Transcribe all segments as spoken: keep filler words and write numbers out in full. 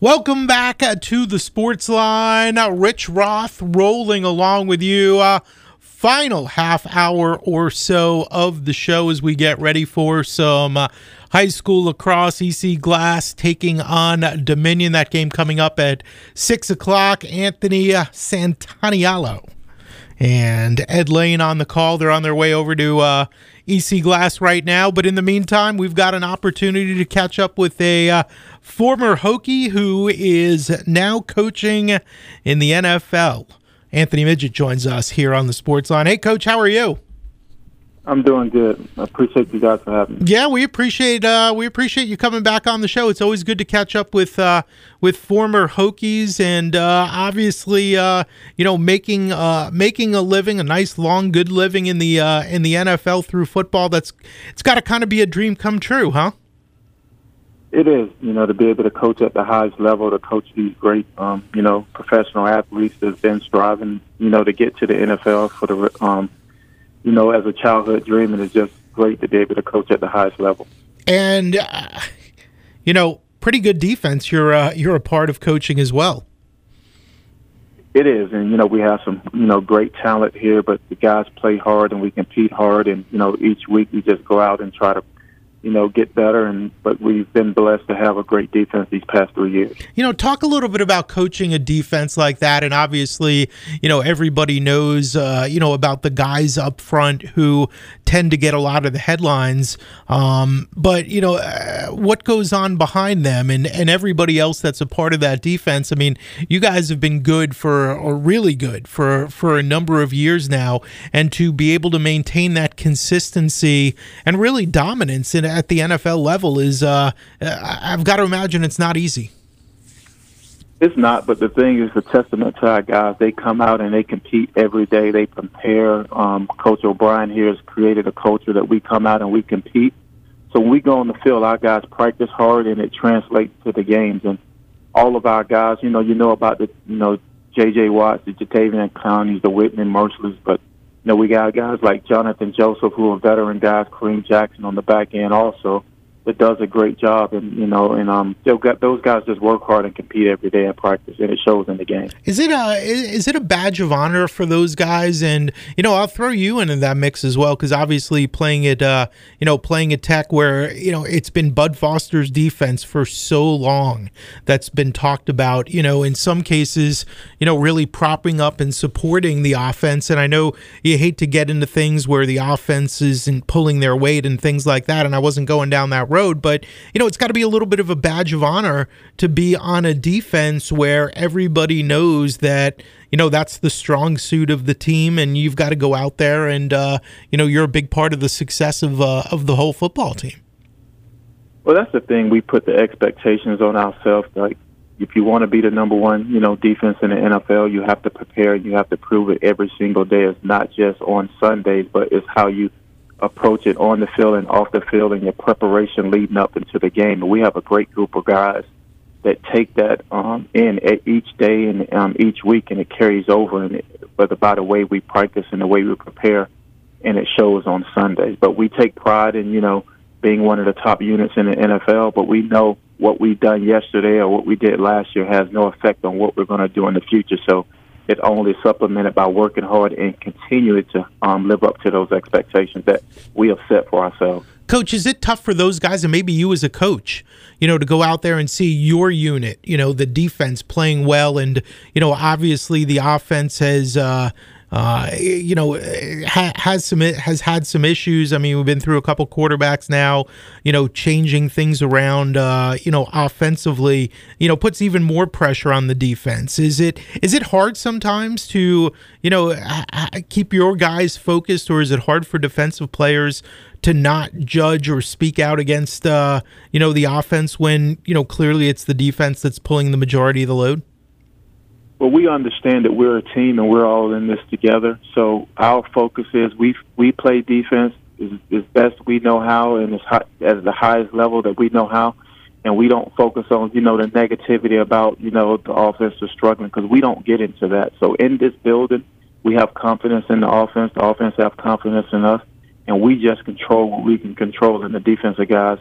Welcome back uh, to the Sports Line. Uh, Rich Roth rolling along with you. Uh, final half hour or so of the show as we get ready for some uh, high school lacrosse. E C Glass taking on Dominion. That game coming up at six o'clock. Anthony uh, Santaniello and Ed Lane on the call. They're on their way over to uh, E C Glass right now. But in the meantime, we've got an opportunity to catch up with a uh, former Hokie who is now coaching in the N F L. Anthony Midget joins us here on the Sports Line. Hey, Coach, how are you? I'm doing good. I appreciate you guys for having me. Yeah, we appreciate uh, we appreciate you coming back on the show. It's always good to catch up with uh, with former Hokies, and uh, obviously, uh, you know, making uh, making a living, a nice, long, good living in the uh, in the N F L through football. That's it's got to kind of be a dream come true, huh? It is, you know, to be able to coach at the highest level, to coach these great, um, you know, professional athletes that's been striving, you know, to get to the N F L for the, um, you know, as a childhood dream, and it's just great to be able to coach at the highest level. And, uh, you know, pretty good defense. You're uh, you're a part of coaching as well. It is, and, you know, we have some, you know, great talent here, but the guys play hard and we compete hard, and, you know, each week we just go out and try to, you know, get better, and but we've been blessed to have a great defense these past three years. You know, talk a little bit about coaching a defense like that, and obviously, you know, everybody knows, uh, you know, about the guys up front who tend to get a lot of the headlines, um, but, you know, uh, what goes on behind them and, and everybody else that's a part of that defense. I mean, you guys have been good for, or really good for, for a number of years now, and to be able to maintain that consistency and really dominance in at the N F L level is, uh, I've got to imagine it's not easy. It's not, but the thing is, a testament to our guys. They come out and they compete every day. They prepare. Um, Coach O'Brien here has created a culture that we come out and we compete. So when we go on the field, our guys practice hard, and it translates to the games. And all of our guys, you know, you know about the, you know, J J Watts, the Jatavian Clownies, the Whitman Merciless, but you know, we got guys like Jonathan Joseph, who are veteran guys, Kareem Jackson on the back end also, that does a great job. And, you know, and um, got, those guys just work hard and compete every day in practice, and it shows in the game. Is it a, is it a badge of honor for those guys? And, you know, I'll throw you into that mix as well, because obviously playing at, uh, you know, playing at Tech where, you know, it's been Bud Foster's defense for so long that's been talked about, you know, in some cases, you know, really propping up and supporting the offense. And I know you hate to get into things where the offense isn't pulling their weight and things like that, and I wasn't going down that road, but, you know, it's got to be a little bit of a badge of honor to be on a defense where everybody knows that, you know, that's the strong suit of the team, and you've got to go out there and, uh, you know, you're a big part of the success of uh, of the whole football team. Well, that's the thing. We put the expectations on ourselves. Like, if you want to be the number one, you know, defense in the N F L, you have to prepare. You have to prove it every single day. It's not just on Sundays, but it's how you approach it on the field and off the field, and your preparation leading up into the game. And we have a great group of guys that take that um, in each day and um, each week, and it carries over. And it, whether by the way we practice and the way we prepare, and it shows on Sundays. But we take pride in, you know, being one of the top units in the N F L. But we know what we done yesterday or what we did last year has no effect on what we're going to do in the future. So it only supplemented by working hard and continuing to um, live up to those expectations that we have set for ourselves. Coach, is it tough for those guys, and maybe you as a coach, you know, to go out there and see your unit, you know, the defense playing well, and, you know, obviously the offense has, uh, uh, you know, ha- has some has had some issues. I mean, we've been through a couple quarterbacks now, you know, changing things around, uh, you know, offensively, you know, puts even more pressure on the defense. Is it is it hard sometimes to, you know, ha- keep your guys focused, or is it hard for defensive players to not judge or speak out against, uh, you know, the offense when, you know, clearly it's the defense that's pulling the majority of the load? Well, we understand that we're a team and we're all in this together. So our focus is we we play defense as, as best we know how, and as high, as the highest level that we know how. And we don't focus on, you know, the negativity about, you know, the offense is struggling, because we don't get into that. So in this building, we have confidence in the offense. The offense have confidence in us. And we just control what we can control, and the defensive guys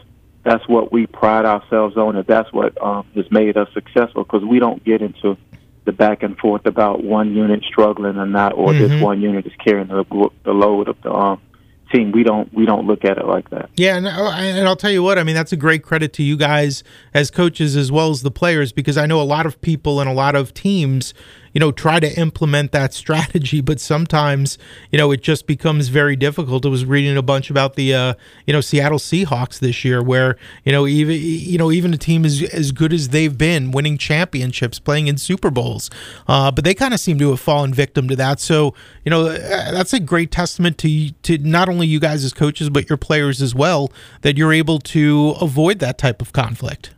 that's what we pride ourselves on, and that's what um, has made us successful, because we don't get into the back and forth about one unit struggling or not, or mm-hmm. this one unit is carrying the, the load of the um, team. We don't we don't look at it like that. Yeah, and, and I'll tell you what, I mean, that's a great credit to you guys as coaches as well as the players, because I know a lot of people and a lot of teams, you know, try to implement that strategy, but sometimes, you know, it just becomes very difficult. I was reading a bunch about the, uh, you know, Seattle Seahawks this year, where, you know, even, you know, even a team as, as good as they've been, winning championships, playing in Super Bowls, uh, but they kind of seem to have fallen victim to that. So, you know, that's a great testament to, to not only you guys as coaches, but your players as well, that you're able to avoid that type of conflict.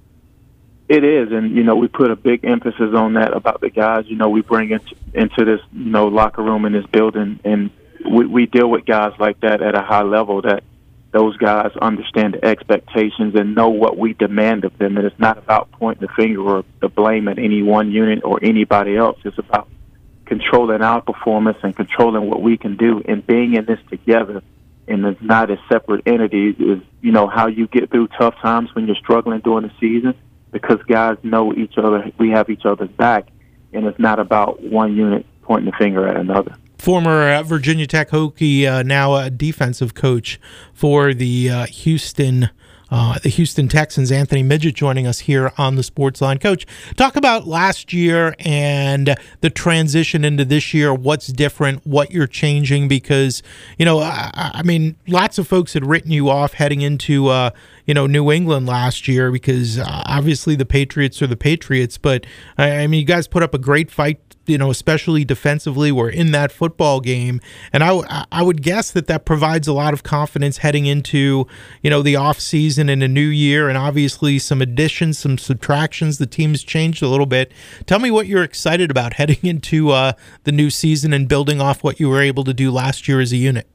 It is, and, you know, we put a big emphasis on that about the guys, you know, we bring into, into this, you know, locker room in this building, and we, we deal with guys like that at a high level, that those guys understand the expectations and know what we demand of them. And it's not about pointing the finger or the blame at any one unit or anybody else. It's about controlling our performance and controlling what we can do, and being in this together, and it's not as separate entities, is, you know, how you get through tough times when you're struggling during the season, because guys know each other, we have each other's back, and it's not about one unit pointing the finger at another. Former uh, Virginia Tech Hokie, uh, now a defensive coach for the uh, Houston uh, the Houston Texans, Anthony Midget, joining us here on the Sports Line. Coach, talk about last year and the transition into this year. What's different? What you're changing? Because, you know, I, I mean, lots of folks had written you off heading into uh, you know, New England last year, because uh, obviously the Patriots are the Patriots. But I, I mean, you guys put up a great fight, you know, especially defensively. We're in that football game. And I, I would guess that that provides a lot of confidence heading into, you know, the off season and a new year, and obviously some additions, some subtractions. The team's changed a little bit. Tell me what you're excited about heading into uh, the new season and building off what you were able to do last year as a unit.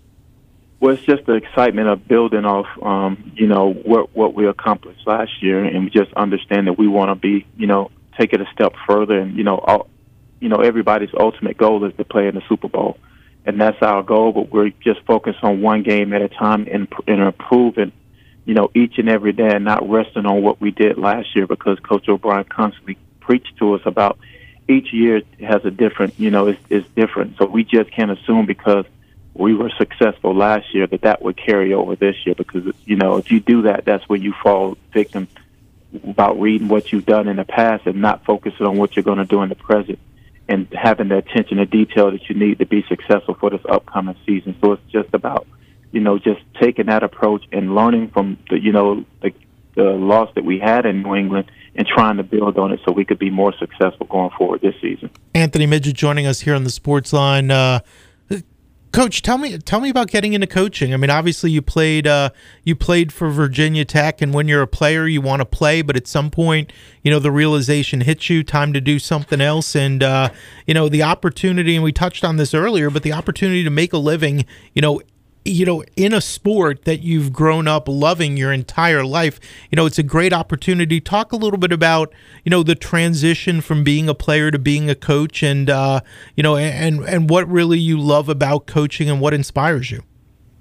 Well, it's just the excitement of building off, um, you know, what what we accomplished last year, and we just understand that we want to be, you know, take it a step further, and, you know, all, you know, everybody's ultimate goal is to play in the Super Bowl, and that's our goal. But we're just focused on one game at a time, and, and improving, you know, each and every day, and not resting on what we did last year, because Coach O'Brien constantly preached to us about each year has a different, you know, it's, it's different. So we just can't assume because we were successful last year that that would carry over this year, because, you know, if you do that, that's when you fall victim about reading what you've done in the past and not focusing on what you're going to do in the present, and having the attention to detail that you need to be successful for this upcoming season. So it's just about, you know, just taking that approach and learning from the, you know, the, the loss that we had in New England, and trying to build on it so we could be more successful going forward this season. Anthony Midget joining us here on the Sports Line. Uh, Coach, tell me tell me about getting into coaching. I mean, obviously you played uh, you played for Virginia Tech, and when you're a player, you want to play, but at some point, you know, the realization hits you, time to do something else, and uh, you know, the opportunity. And we touched on this earlier, but the opportunity to make a living, you know, you know, in a sport that you've grown up loving your entire life. You know, it's a great opportunity. Talk a little bit about, you know, the transition from being a player to being a coach, and, uh, you know, and, and what really you love about coaching and what inspires you.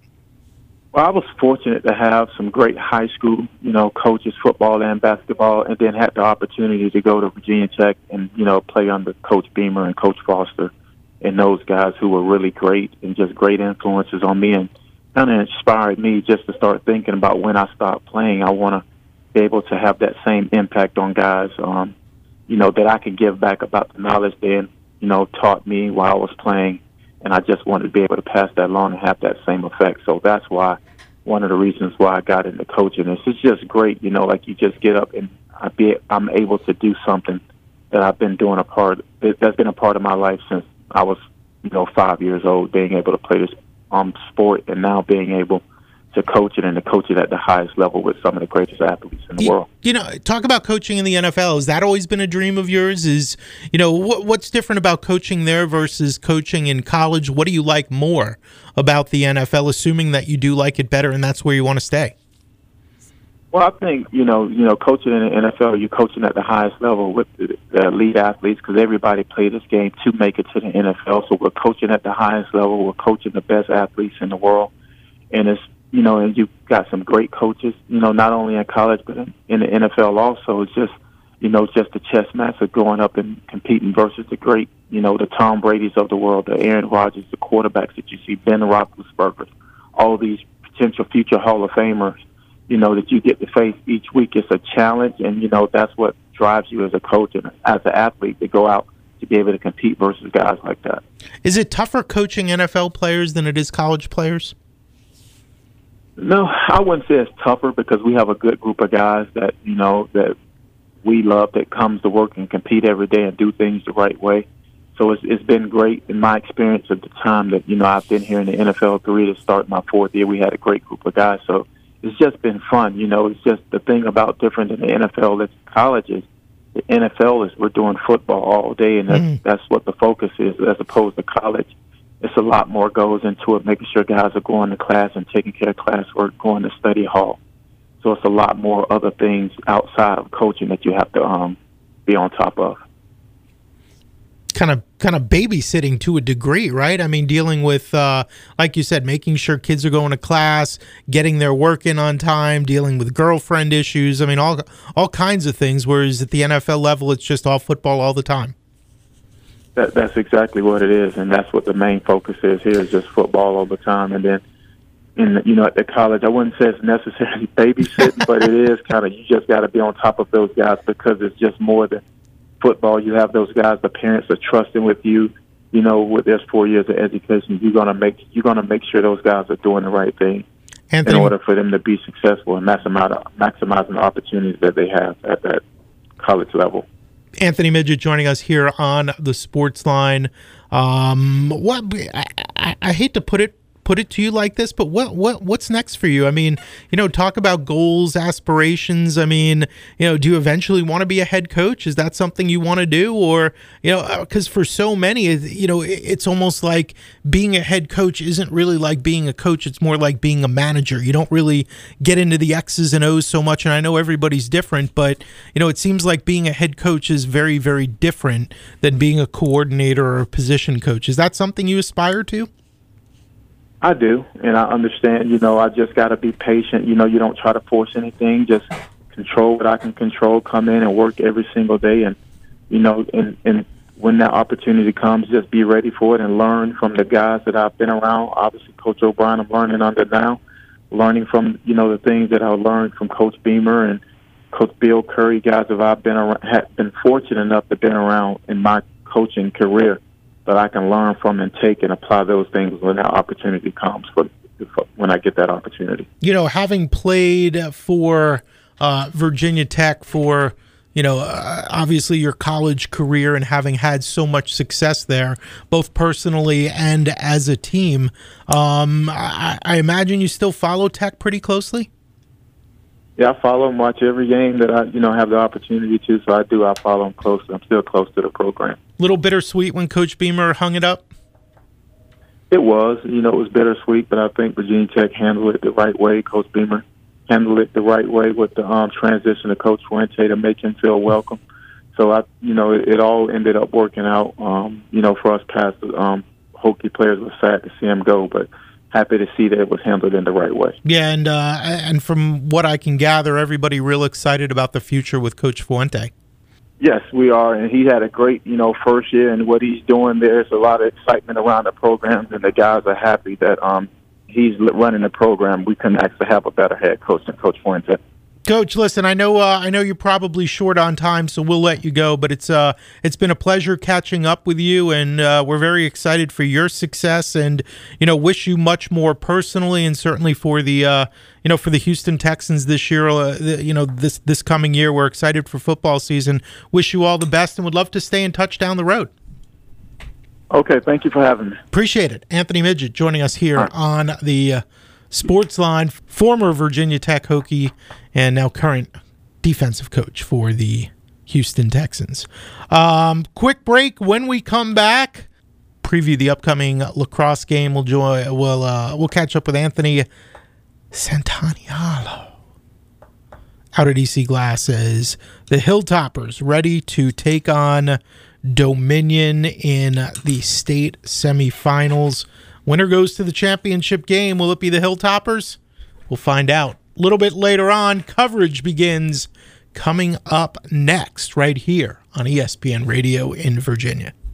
Well, I was fortunate to have some great high school, you know, coaches, football and basketball, and then had the opportunity to go to Virginia Tech and, you know, play under Coach Beamer and Coach Foster, and those guys who were really great and just great influences on me, and kind of inspired me just to start thinking about when I start playing, I want to be able to have that same impact on guys, um, you know, that I can give back about the knowledge they, you know, taught me while I was playing, and I just wanted to be able to pass that along and have that same effect. So that's why, one of the reasons why I got into coaching. It's it's just great, you know, like you just get up and I be, I'm able to do something that I've been doing a part, that's been a part of my life since I was, you know, five years old, being able to play this um, sport, and now being able to coach it and to coach it at the highest level with some of the greatest athletes in the you, world. You know, talk about coaching in the N F L. Has that always been a dream of yours? Is, you know, what, what's different about coaching there versus coaching in college? What do you like more about the N F L, assuming that you do like it better and that's where you want to stay? Well, I think, you know, you know, coaching in the N F L, you're coaching at the highest level with the, the elite athletes, because everybody played this game to make it to the N F L. So we're coaching at the highest level. We're coaching the best athletes in the world. And it's you know, and you've got some great coaches, you know, not only in college but in, in the N F L also. It's just, you know, just the chess match of going up and competing versus the great, you know, the Tom Brady's of the world, the Aaron Rodgers, the quarterbacks that you see, Ben Roethlisberger, all these potential future Hall of Famers, you know, that you get to face each week. It's a challenge, and, you know, that's what drives you as a coach and as an athlete to go out to be able to compete versus guys like that. Is it tougher coaching N F L players than it is college players? No, I wouldn't say it's tougher because we have a good group of guys that, you know, that we love, that comes to work and compete every day and do things the right way. So it's, it's been great in my experience at the time that, you know, I've been here in the N F L three to start my fourth year. We had a great group of guys. So it's just been fun. You know, it's just the thing about different than the N F L that's colleges. The N F L is we're doing football all day, and that's, mm. that's what the focus is, as opposed to college. It's a lot more goes into it, making sure guys are going to class and taking care of classwork, going to study hall. So it's a lot more other things outside of coaching that you have to um, be on top of. Kind of, kind of babysitting to a degree, right? I mean, dealing with, uh, like you said, making sure kids are going to class, getting their work in on time, dealing with girlfriend issues. I mean, all all kinds of things. Whereas at the N F L level, it's just all football all the time. That, that's exactly what it is, and that's what the main focus is here, is just football all the time. And then, in you know, at the college, I wouldn't say it's necessarily babysitting, but it is kind of, you just got to be on top of those guys because it's just more than football. You have those guys, the parents are trusting with you. You know, with there's four years of education, you're gonna make you're gonna make sure those guys are doing the right thing Anthony, in order for them to be successful and maximize maximizing the opportunities that they have at that college level. Anthony Midget joining us here on the Sports Line. Um, what I, I, I hate to put it put it to you like this, but what what what's next for you? I mean, you know, talk about goals, aspirations. I mean, you know, do you eventually want to be a head coach? Is that something you want to do? Or, you know, because for so many, you know, it's almost like being a head coach isn't really like being a coach. It's more like being a manager. You don't really get into the X's and O's so much. And I know everybody's different, but, you know, it seems like being a head coach is very, very different than being a coordinator or a position coach. Is that something you aspire to? I do, and I understand, you know, I just got to be patient. You know, you don't try to force anything. Just control what I can control, come in and work every single day. And, you know, and, and when that opportunity comes, just be ready for it and learn from the guys that I've been around. Obviously, Coach O'Brien, I'm learning under now, learning from, you know, the things that I learned from Coach Beamer and Coach Bill Curry, guys that I've been around, have been fortunate enough to been around in my coaching career, that I can learn from and take and apply those things when that opportunity comes, for, for when I get that opportunity. You know, having played for uh, Virginia Tech for, you know, uh, obviously your college career and having had so much success there, both personally and as a team, um, I, I imagine you still follow Tech pretty closely? Yeah, I follow and watch every game that I, you know, have the opportunity to. So I do. I follow them closely. I'm still close to the program. Little bittersweet when Coach Beamer hung it up? It was. You know, it was bittersweet, but I think Virginia Tech handled it the right way. Coach Beamer handled it the right way with the um, transition to Coach Fuente to make him feel welcome. So, I, you know, it, it all ended up working out, um, you know, for us past um, Hokie players. Was sad to see him go, but happy to see that it was handled in the right way. Yeah, and uh, and from what I can gather, everybody real excited about the future with Coach Fuente. Yes, we are, and he had a great, you know, first year, and what he's doing, there's a lot of excitement around the program, and the guys are happy that um, he's running the program. We couldn't actually have a better head coach than Coach Fuente. Coach, listen, I know uh, I know you're probably short on time, so we'll let you go, but it's uh it's been a pleasure catching up with you, and uh, we're very excited for your success, and you know, wish you much more personally, and certainly for the uh, you know for the Houston Texans this year. Uh, you know, this this coming year, we're excited for football season. Wish you all the best, and would love to stay in touch down the road. Okay, thank you for having me. Appreciate it. Anthony Midget joining us here right on the Uh, Sports Line, former Virginia Tech Hokie and now current defensive coach for the Houston Texans. Um, quick break. When we come back, preview the upcoming lacrosse game. We'll joy. We'll uh, we'll catch up with Anthony Santanialo out at E C Glass as the Hilltoppers ready to take on Dominion in the state semifinals. Winner goes to the championship game. Will it be the Hilltoppers? We'll find out. A little bit later on, coverage begins coming up next right here on E S P N Radio in Virginia.